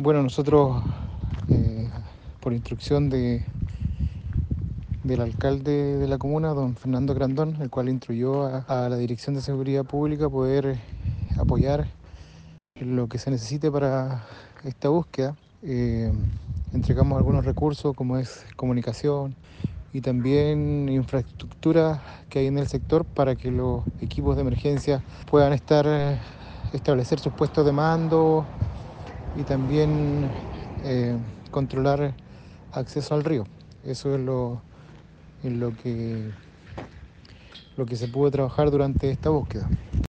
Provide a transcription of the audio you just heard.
Bueno, nosotros, eh, por instrucción del alcalde de la comuna, don Fernando Grandón, el cual instruyó a la Dirección de Seguridad Pública poder apoyar en lo que se necesite para esta búsqueda. Entregamos algunos recursos como es comunicación y también infraestructura que hay en el sector para que los equipos de emergencia puedan establecer sus puestos de mando y también eh, controlar acceso al río. Eso es en lo que se pudo trabajar durante esta búsqueda.